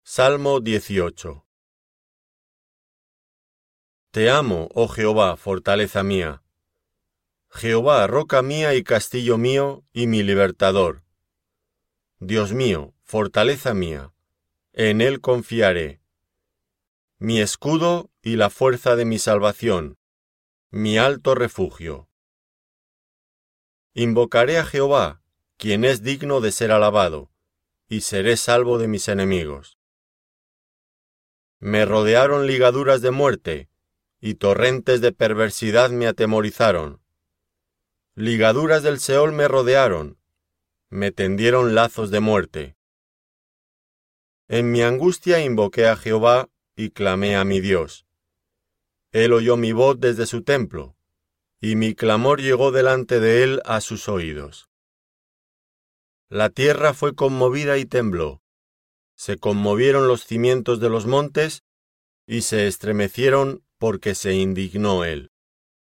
Salmo 18. Te amo, oh Jehová, fortaleza mía. Jehová, roca mía y castillo mío y mi libertador. Dios mío, fortaleza mía, en él confiaré. Mi escudo y la fuerza de mi salvación, mi alto refugio. Invocaré a Jehová, quien es digno de ser alabado, y seré salvo de mis enemigos. Me rodearon ligaduras de muerte, y torrentes de perversidad me atemorizaron. Ligaduras del Seol me rodearon, me tendieron lazos de muerte. En mi angustia invoqué a Jehová y clamé a mi Dios. Él oyó mi voz desde su templo, y mi clamor llegó delante de él a sus oídos. La tierra fue conmovida y tembló. Se conmovieron los cimientos de los montes, y se estremecieron porque se indignó él.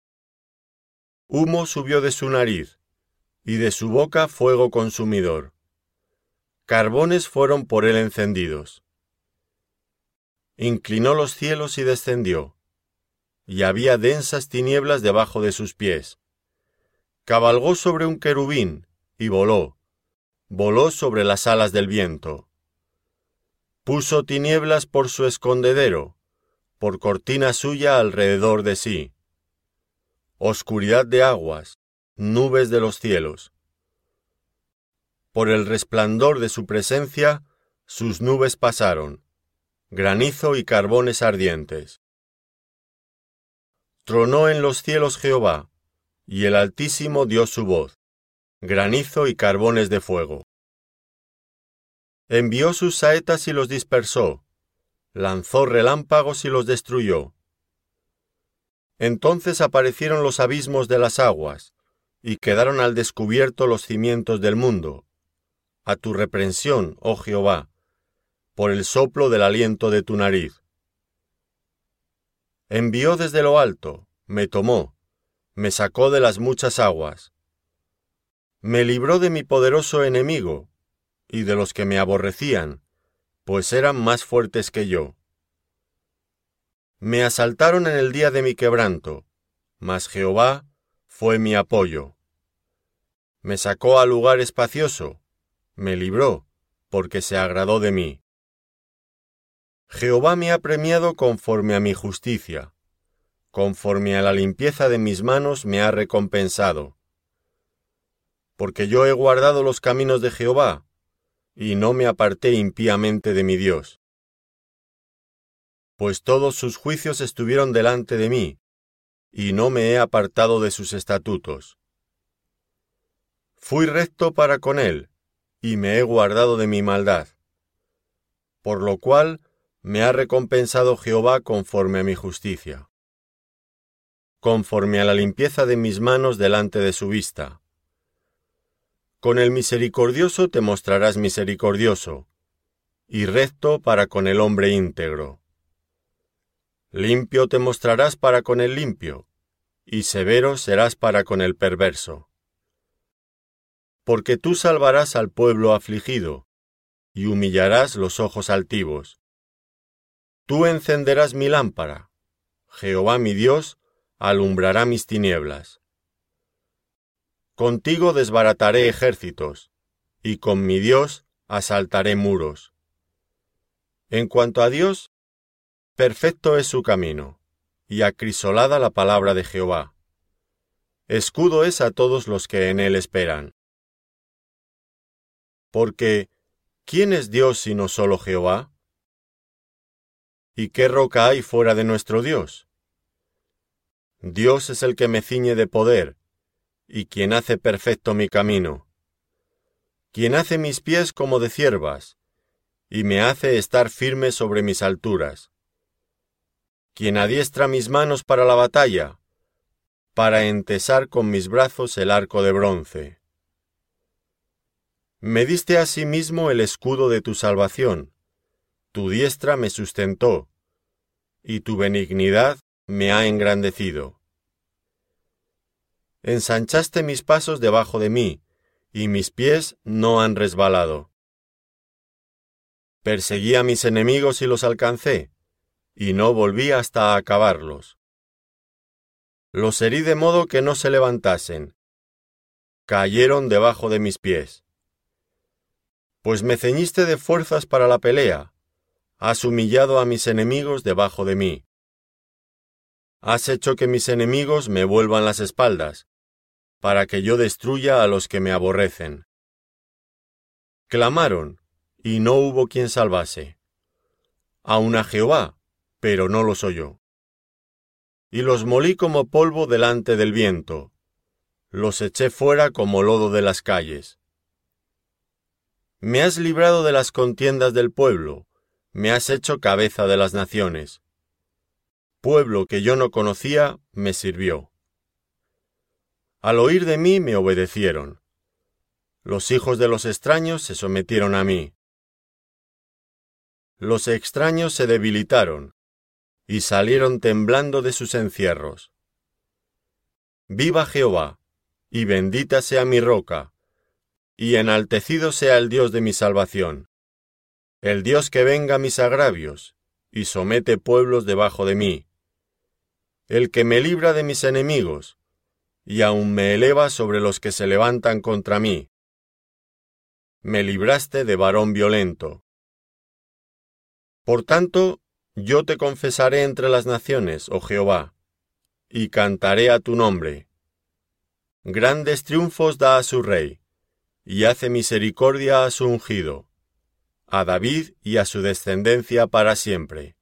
Humo subió de su nariz, y de su boca fuego consumidor. Carbones fueron por él encendidos. Inclinó los cielos y descendió, y había densas tinieblas debajo de sus pies. Cabalgó sobre un querubín, y voló sobre las alas del viento. Puso tinieblas por su escondedero, por cortina suya alrededor de sí. Oscuridad de aguas, nubes de los cielos. Por el resplandor de su presencia, sus nubes pasaron, granizo y carbones ardientes. Tronó en los cielos Jehová, y el Altísimo dio su voz, granizo y carbones de fuego. Envió sus saetas y los dispersó, lanzó relámpagos y los destruyó. Entonces aparecieron los abismos de las aguas, y quedaron al descubierto los cimientos del mundo. A tu reprensión, oh Jehová, por el soplo del aliento de tu nariz. Envió desde lo alto, me tomó, me sacó de las muchas aguas. Me libró de mi poderoso enemigo, y de los que me aborrecían, pues eran más fuertes que yo. Me asaltaron en el día de mi quebranto, mas Jehová fue mi apoyo. Me sacó a lugar espacioso, me libró, porque se agradó de mí. Jehová me ha premiado conforme a mi justicia, conforme a la limpieza de mis manos me ha recompensado. Porque yo he guardado los caminos de Jehová, y no me aparté impíamente de mi Dios. Pues todos sus juicios estuvieron delante de mí, y no me he apartado de sus estatutos. Fui recto para con él, y me he guardado de mi maldad. Por lo cual me ha recompensado Jehová conforme a mi justicia, conforme a la limpieza de mis manos delante de su vista. Con el misericordioso te mostrarás misericordioso, y recto para con el hombre íntegro. Limpio te mostrarás para con el limpio, y severo serás para con el perverso. Porque tú salvarás al pueblo afligido, y humillarás los ojos altivos. Tú encenderás mi lámpara, Jehová mi Dios alumbrará mis tinieblas. Contigo desbarataré ejércitos, y con mi Dios asaltaré muros. En cuanto a Dios, perfecto es su camino, y acrisolada la palabra de Jehová. Escudo es a todos los que en él esperan. Porque, ¿quién es Dios sino solo Jehová? ¿Y qué roca hay fuera de nuestro Dios? Dios es el que me ciñe de poder, y quien hace perfecto mi camino, quien hace mis pies como de ciervas, y me hace estar firme sobre mis alturas, quien adiestra mis manos para la batalla, para entesar con mis brazos el arco de bronce. Me diste asimismo el escudo de tu salvación, tu diestra me sustentó, y tu benignidad me ha engrandecido. Ensanchaste mis pasos debajo de mí, y mis pies no han resbalado. Perseguí a mis enemigos y los alcancé, y no volví hasta acabarlos. Los herí de modo que no se levantasen. Cayeron debajo de mis pies. Pues me ceñiste de fuerzas para la pelea, has humillado a mis enemigos debajo de mí. Has hecho que mis enemigos me vuelvan las espaldas, para que yo destruya a los que me aborrecen. Clamaron, y no hubo quien salvase. Aun a Jehová, pero no los oyó. Y los molí como polvo delante del viento, los eché fuera como lodo de las calles. Me has librado de las contiendas del pueblo, me has hecho cabeza de las naciones. Pueblo que yo no conocía, me sirvió. Al oír de mí me obedecieron. Los hijos de los extraños se sometieron a mí. Los extraños se debilitaron, y salieron temblando de sus encierros. Viva Jehová, y bendita sea mi roca, y enaltecido sea el Dios de mi salvación, el Dios que venga mis agravios, y somete pueblos debajo de mí, el que me libra de mis enemigos, y aun me eleva sobre los que se levantan contra mí. Me libraste de varón violento. Por tanto, yo te confesaré entre las naciones, oh Jehová, y cantaré a tu nombre. Grandes triunfos da a su rey, y hace misericordia a su ungido, a David y a su descendencia para siempre.